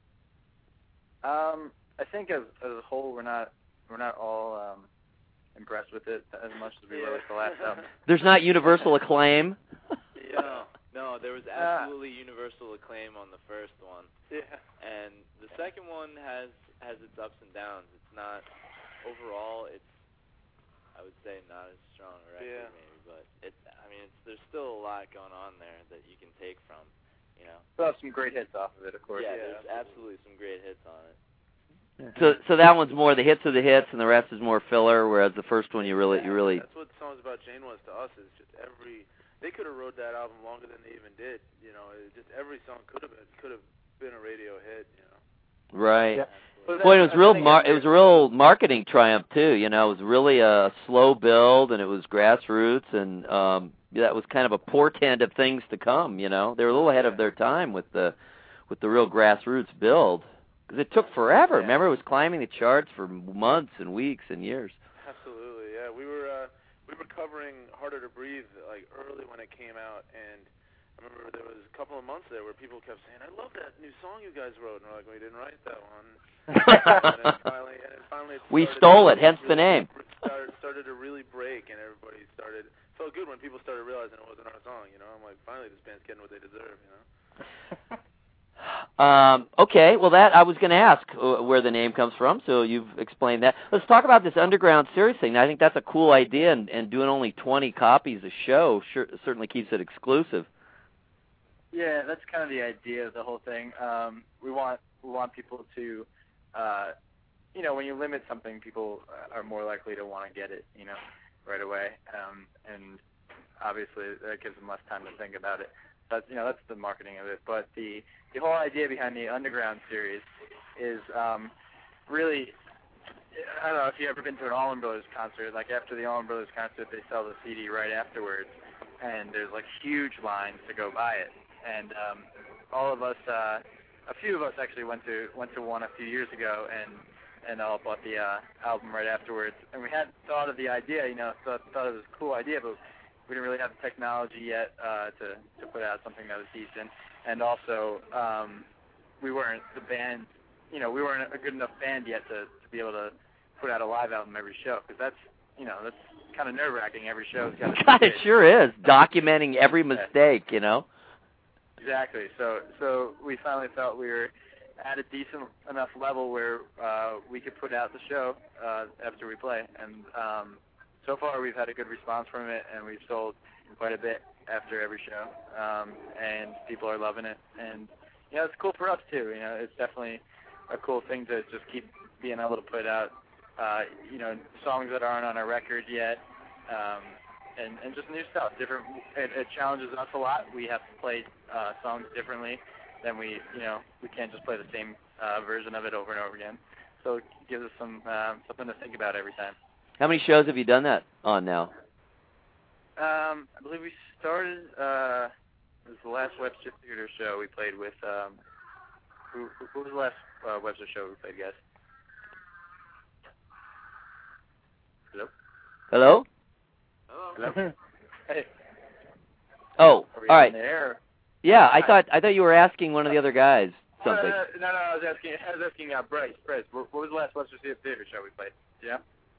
I think as a whole we're not all impressed with it as much as we were with the last album. There's not universal acclaim. No, there was absolutely universal acclaim on the first one. Yeah. And the second one has its ups and downs. It's not overall. It's, I would say, not as strong a record maybe, but there's still a lot going on there that you can take from, We'll have some great hits off of it, of course. Yeah, there's absolutely some great hits on it. So that one's more the hits of the hits, and the rest is more filler. Whereas the first one, you really. That's what Songs About Jane was to us. Is just they could have wrote that album longer than they even did. Just every song could have been a radio hit. Right. Yeah. Boy, it was a real marketing triumph too. It was really a slow build, and it was grassroots, and that was kind of a portent of things to come. They were a little ahead of their time with the real grassroots build. Because it took forever. Yeah. Remember, it was climbing the charts for months and weeks and years. Absolutely, yeah. We were covering Harder to Breathe early when it came out, and I remember there was a couple of months there where people kept saying, "I love that new song you guys wrote," and we're like, "We didn't write that one." and then finally we stole it, hence the name. Started to really break, and everybody felt good when people started realizing it wasn't our song. I'm like, finally, this band's getting what they deserve. Okay, well, that I was going to ask where the name comes from, so you've explained that. Let's talk about this Underground Series thing. I think that's a cool idea, and doing only 20 copies a show certainly keeps it exclusive. Yeah, that's kind of the idea of the whole thing. We want people to, when you limit something, people are more likely to want to get it, right away. And obviously that gives them less time to think about it. That's the marketing of it. But the whole idea behind the Underground series is really, I don't know if you've ever been to an Allman Brothers concert. Like after the Allman Brothers concert, they sell the CD right afterwards, and there's like huge lines to go buy it. And all of us, a few of us actually went to one a few years ago, and all bought the album right afterwards. And we hadn't thought of the idea, thought it was a cool idea, but we didn't really have the technology yet to put out something that was decent. And also, we weren't the band, we weren't a good enough band yet to be able to put out a live album every show, because that's kind of nerve-wracking. Every show's got to God, it sure is, documenting every mistake, Exactly. So we finally felt we were at a decent enough level where we could put out the show after we play. And so far we've had a good response from it, and we've sold quite a bit after every show. And people are loving it. And, it's cool for us, too. It's definitely a cool thing to just keep being able to put out, songs that aren't on our record yet. And just new stuff. It challenges us a lot. We have to play songs differently than we can't just play the same version of it over and over again. So it gives us something to think about every time. How many shows have you done that on now? I believe we started, it was the last Webster Theater show we played with, who was the last Webster show we played, guys? Hello? Hello? Hello? Hey. Oh, all right. There? Yeah, I thought you were asking one of the other guys something. No, I was asking Bryce. What was the last Webster Theater show we played? Yeah?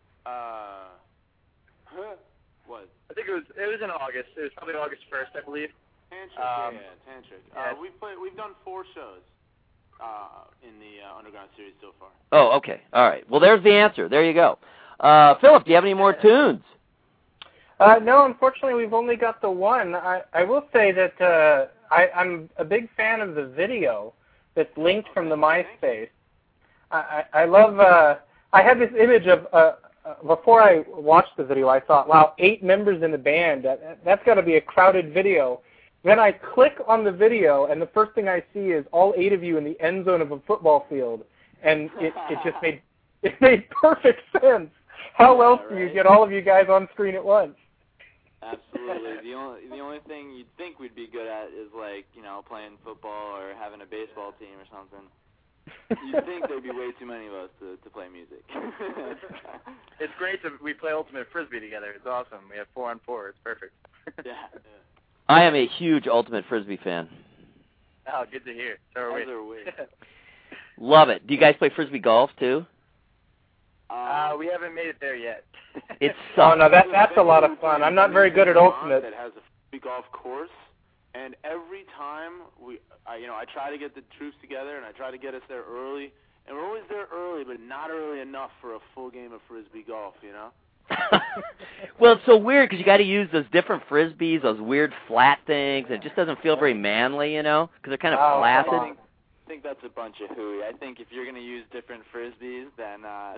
What? I think it was in August. It was probably August 1st, I believe. Tantric, Tantric. We've done 4 shows in the Underground series so far. Oh, okay. All right. Well, there's the answer. There you go. Philip, do you have any more tunes? No, unfortunately, we've only got the one. I will say that I'm a big fan of the video that's linked from the MySpace. I love. I had this image of before I watched the video. I thought, wow, 8 members in the band. That's got to be a crowded video. Then I click on the video, and the first thing I see is all 8 of you in the end zone of a football field, and it just made perfect sense. How else do you get all of you guys on screen at once? Absolutely. The only thing you'd think we'd be good at is playing football or having a baseball team or something. You'd think there'd be way too many of us to play music. It's great we play Ultimate Frisbee together. It's awesome. We have 4-on-4. It's perfect. Yeah. I am a huge Ultimate Frisbee fan. Oh, good to hear. So are we. Love it. Do you guys play Frisbee golf too? We haven't made it there yet. It's oh no, that's a lot of fun. I'm not very good at Ultimate. That has a Frisbee golf course, and every time I try to get the troops together and I try to get us there early, and we're always there early, but not early enough for a full game of Frisbee golf, Well, it's so weird because you got to use those different Frisbees, those weird flat things. It just doesn't feel very manly, because they're kind of flaccid. I think that's a bunch of hooey. I think if you're going to use different Frisbees, then I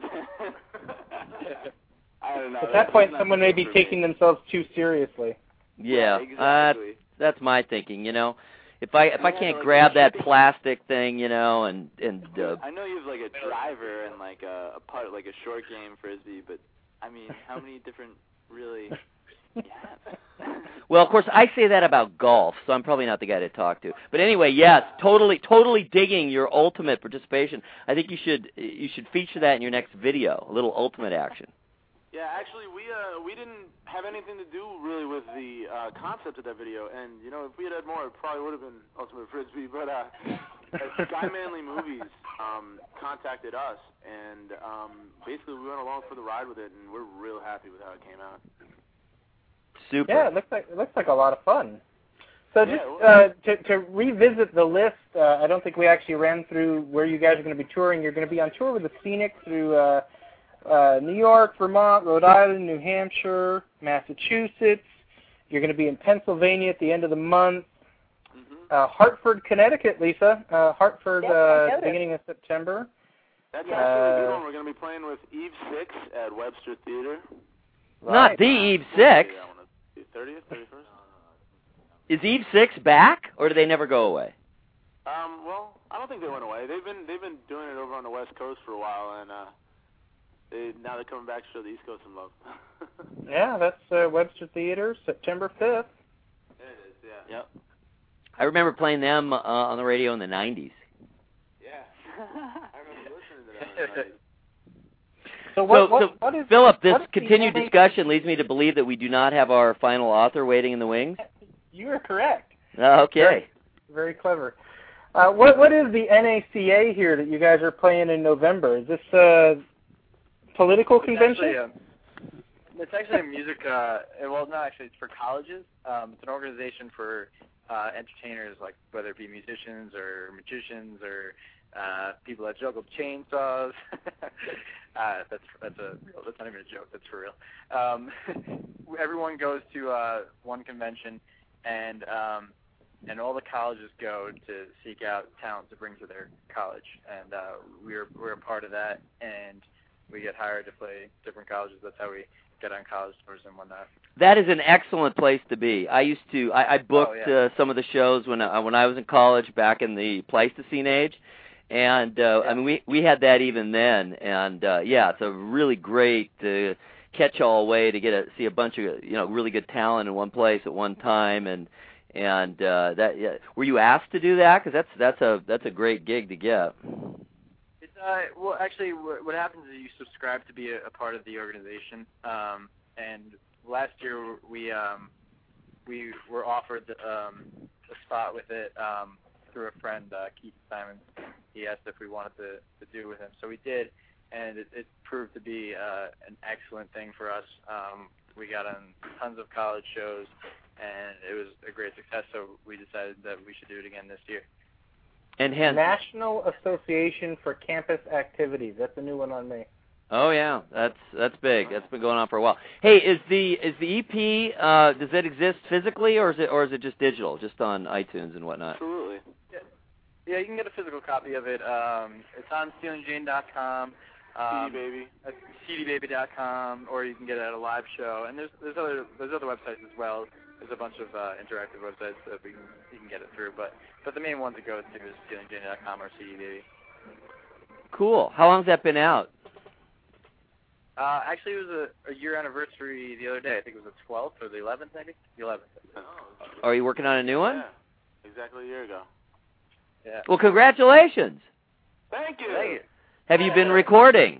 don't know. At that point, someone may be taking themselves too seriously. Yeah, exactly. That's my thinking. If I can't grab that plastic thing, and I know you have like a driver and like a putt, like a short game Frisbee, but I mean, how many different really? Well, of course, I say that about golf, so I'm probably not the guy to talk to. But anyway, yes, totally digging your Ultimate participation. I think you should feature that in your next video, a little Ultimate action. Yeah, actually, we didn't have anything to do really with the concept of that video, and if we had more, it probably would have been Ultimate Frisbee. But Guy Manley Movies contacted us, and basically we went along for the ride with it, and we're real happy with how it came out. Super. Yeah, it looks like a lot of fun. So just to revisit the list, I don't think we actually ran through where you guys are going to be touring. You're going to be on tour with the Scenic through New York, Vermont, Rhode Island, New Hampshire, Massachusetts. You're going to be in Pennsylvania at the end of the month. Mm-hmm. Hartford, Connecticut, Lisa. Hartford, beginning of September. That's actually a good one. We're going to be playing with Eve 6 at Webster Theater. Not the Eve 6. 30th, 31st? Is Eve 6 back, or do they never go away? Well, I don't think they went away. They've been doing it over on the West Coast for a while, and now they're coming back to show the East Coast some love. Yeah, that's Webster Theater, September 5th. It is, yeah. Yep. I remember playing them on the radio in the 90s. Yeah. I remember listening to them in the 90s. So what is Philip, this what is continued discussion leads me to believe that we do not have our final author waiting in the wings. You are correct. Okay. Very, very clever. What is the NACA here that you guys are playing in November? Is this a political convention? It's actually a music, well, no, actually, it's for colleges. It's an organization for entertainers, like whether it be musicians or magicians or people that juggle chainsaws. That's not even a joke. That's for real. Everyone goes to one convention, and all the colleges go to seek out talent to bring to their college, and we're a part of that, and we get hired to play different colleges. That's how we get on college tours and whatnot. That is an excellent place to be. I booked some of the shows when I was in college back in the Pleistocene age, and I mean we had that even then, and it's a really great catch-all way to see a bunch of really good talent in one place at one time, and were you asked to do that? Because that's a great gig to get. It's well, actually, what happens is you subscribe to be a part of the organization, and last year we were offered a spot with it through a friend, Keith Simons. He asked if we wanted to do it with him, so we did, and it proved to be an excellent thing for us. We got on tons of college shows, and it was a great success, so we decided that we should do it again this year. And hence, National Association for Campus Activities. That's a new one on me. Oh yeah, that's big. That's been going on for a while. Hey, is the EP does it exist physically, or is it just digital, just on iTunes and whatnot? Absolutely. Yeah, you can get a physical copy of it. It's on StealingJane.com, CDBaby.com, or you can get it at a live show. And there's other websites as well. There's a bunch of interactive websites that you can get it through, but the main one to go to is StealingJane.com or CDBaby. Cool. How long's that been out? Actually, it was a year anniversary the other day. I think it was the 12th or the 11th, maybe? The 11th. Are you working on a new one? Yeah, exactly a year ago. Yeah. Well, congratulations. Thank you. Thank you. Have you been recording?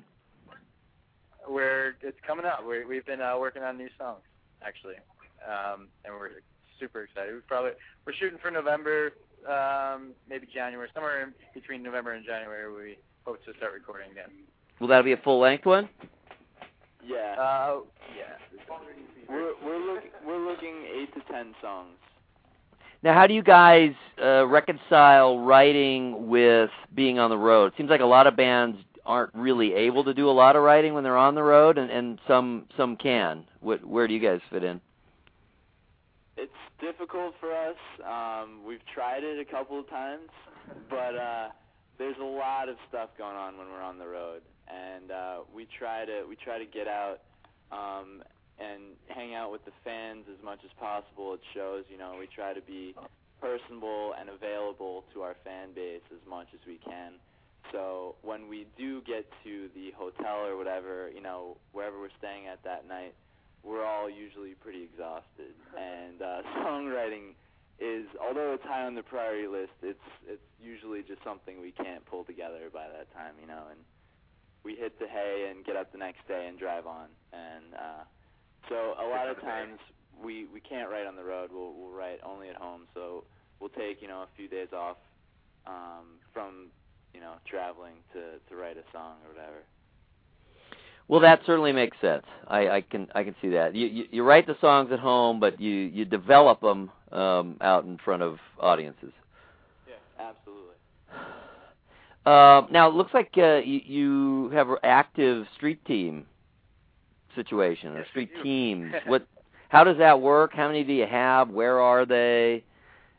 It's coming up. We've been working on new songs, actually, and we're super excited. We're shooting for November, maybe January, somewhere in between November and January. We hope to start recording again. Will that be a full-length one? Yeah. Yeah. We're looking 8 to 10 songs. Now, how do you guys reconcile writing with being on the road? It seems like a lot of bands aren't really able to do a lot of writing when they're on the road, and some can. Where do you guys fit in? It's difficult for us. We've tried it a couple of times, but there's a lot of stuff going on when we're on the road, and we try to get out and hang out with the fans as much as possible at shows. We try to be personable and available to our fan base as much as we can. So when we do get to the hotel or whatever, wherever we're staying at that night, we're all usually pretty exhausted. And songwriting is, although it's high on the priority list, it's usually just something we can't pull together by that time, and we hit the hay and get up the next day and drive on. And so a lot of times we can't write on the road. We'll write only at home. So we'll take a few days off from traveling to write a song or whatever. Well, that certainly makes sense. I can see that. You write the songs at home, but you develop them out in front of audiences. Yeah, absolutely. Now, it looks like you have an active street team situation, or street teams. How does that work? How many do you have? Where are they?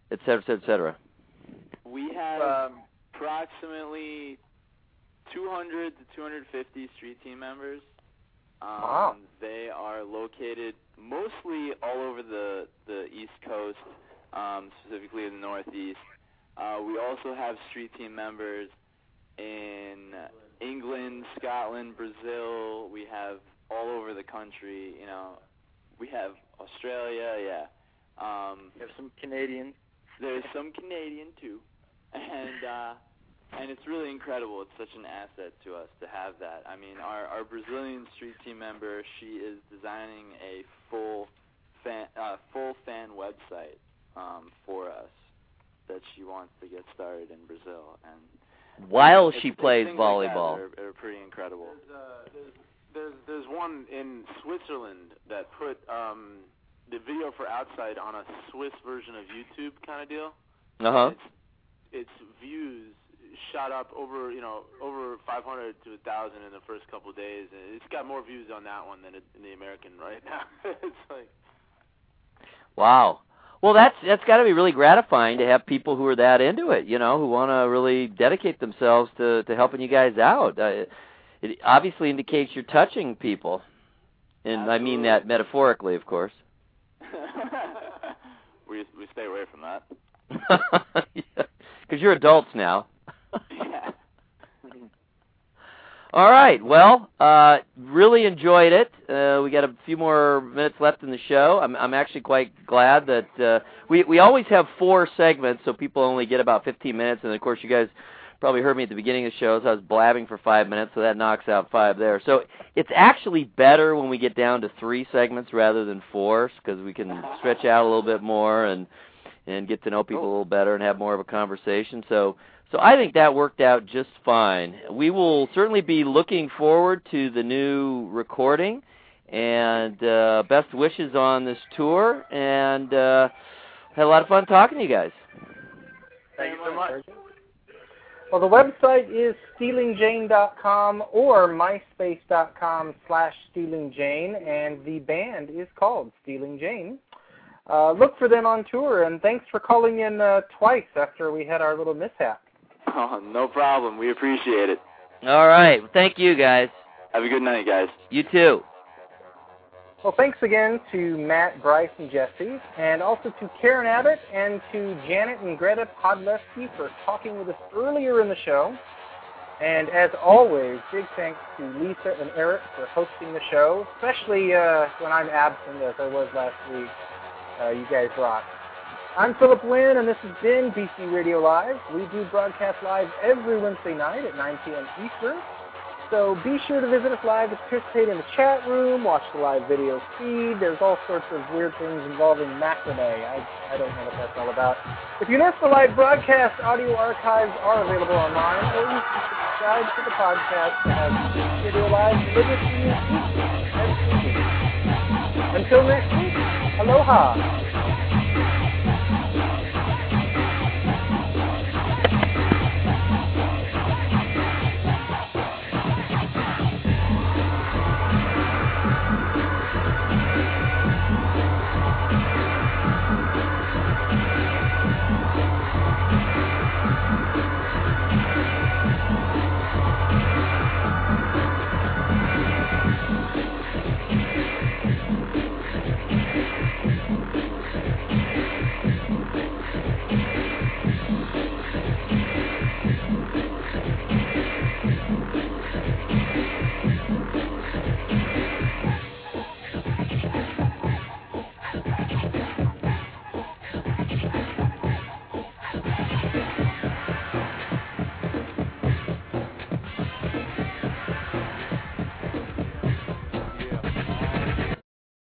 et cetera, et cetera, et cetera? We have approximately 200 to 250 street team members. Wow. They are located mostly all over the East Coast, specifically in the Northeast. We also have street team members in England, Scotland, Brazil. We have all over the country. You know, we have Australia. Yeah. We have some Canadian. There's some Canadian too, and it's really incredible. It's such an asset to us to have that. I mean, our Brazilian street team member, she is designing a full fan website for us that she wants to get started in Brazil, and while she plays volleyball. Like that are pretty incredible. There's one in Switzerland that put the video for Outside on a Swiss version of YouTube kind of deal. Uh-huh. Its views shot up over 500 to 1,000 in the first couple of days, and it's got more views on that one than in the American right now. It's like, wow. Well, that's got to be really gratifying to have people who are that into it, you know, who want to really dedicate themselves to helping you guys out. It obviously indicates you're touching people, and absolutely. I mean that metaphorically, of course. we stay away from that. Because you're adults now. Yeah. All right. Well, really enjoyed it. We got a few more minutes left in the show. I'm actually quite glad that we always have 4 segments, so people only get about 15 minutes. And, of course, you guys probably heard me at the beginning of the show, so I was blabbing for 5 minutes, so that knocks out 5 there. So it's actually better when we get down to 3 segments rather than 4, because we can stretch out a little bit more and get to know people a little better and have more of a conversation. So I think that worked out just fine. We will certainly be looking forward to the new recording, and best wishes on this tour, and had a lot of fun talking to you guys. Thank you so much. Well, the website is stealingjane.com or myspace.com/stealingjane, and the band is called Stealing Jane. Look for them on tour, and thanks for calling in twice after we had our little mishap. Oh, no problem. We appreciate it. All right. Thank you, guys. Have a good night, guys. You too. Well, thanks again to Matt, Bryce, and Jesse, and also to Karen Abbott and to Janet and Greta Podleski for talking with us earlier in the show. And as always, big thanks to Lisa and Eric for hosting the show, especially when I'm absent, as I was last week. You guys rock. I'm Philip Wynn, and this has been BC Radio Live. We do broadcast live every Wednesday night at 9 p.m. Eastern. So be sure to visit us live to participate in the chat room, watch the live video feed. There's all sorts of weird things involving macrame. I don't know what that's all about. If you missed the live broadcast, audio archives are available online, or you can subscribe to the podcast to have BC Radio Live delivered to you each and every week. Until next week, aloha.